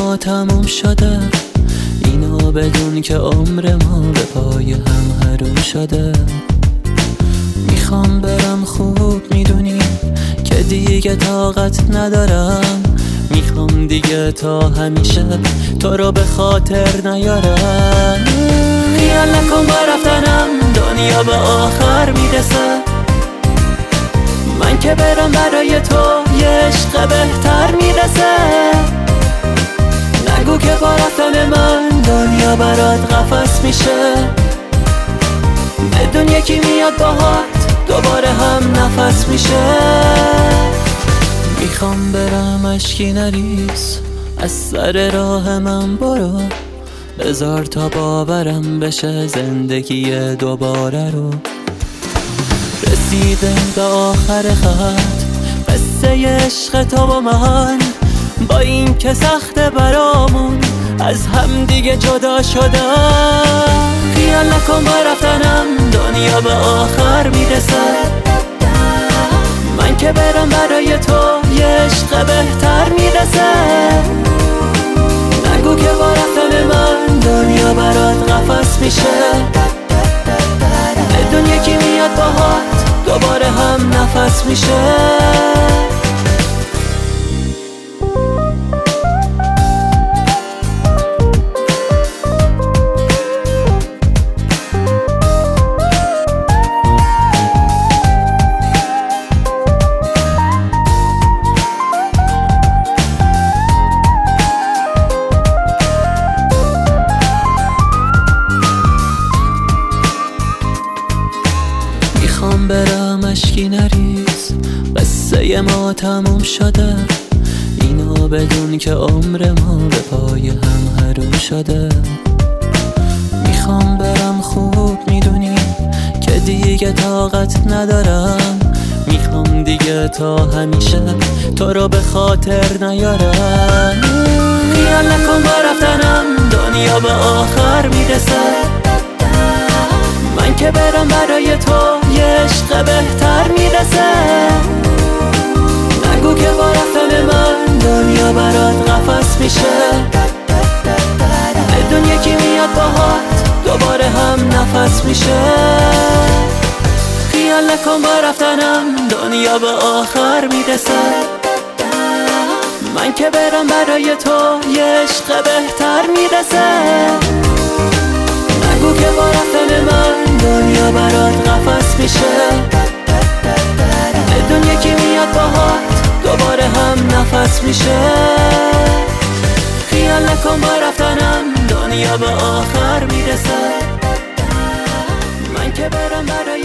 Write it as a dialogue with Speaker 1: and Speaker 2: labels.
Speaker 1: ما تموم شده، اینا بدون که عمر ما به پای هم حروم شده. میخوام برم خوب میدونی که دیگه طاقت ندارم، میخوام دیگه تا همیشه تو رو به خاطر نیارم. خیال نکن با رفتنم دنیا به آخر میرسه، من که برم برای تو یه عشق بهتر میرسه. نگو که با رفتن من دنیا برات قفس میشه، بدون یکی میاد باهات دوباره هم نفس میشه. میخوام برم اشکی نریز از سر راه من برو، بذار تا باورم بشه زندگی دوباره رو. رسیده به آخر خط قصه عشق تو و من، با این که سخته برامون از هم دیگه جدا شدم. خیال نکن با رفتنم دنیا به آخر میرسه، من که برم برای تو یه عشق بهتر میرسه. نگو که با رفتن من دنیا برات قفس میشه، بدون یکی میاد باهات دوباره هم نفس میشه. میخوام برم اشکی نریز قصه ما تموم شده، اینا بدون که عمر ما به پای هم حروم شده. میخوام برم خوب میدونی که دیگه طاقت ندارم، میخوام دیگه تا همیشه تو رو به خاطر نیارم. خیال نکن با رفتنم دنیا به آخر میرسه، من که برم برای تو یه عشق بهتر میرسه. نگو که با رفتن من دنیا برات قفس میشه، بدون یکی میاد باهات دوباره هم نفس میشه. خیال نکن با رفتنم دنیا به آخر میرسه، من که برم برای تو یه عشق بهتر میرسه. نگو که با رفتن من دنیا برات قفس میشه، بدون یکی میاد باهات دوباره هم نفس میشه. خیال نکن با رفتنم دنیا به آخر میرسه، من که برم برای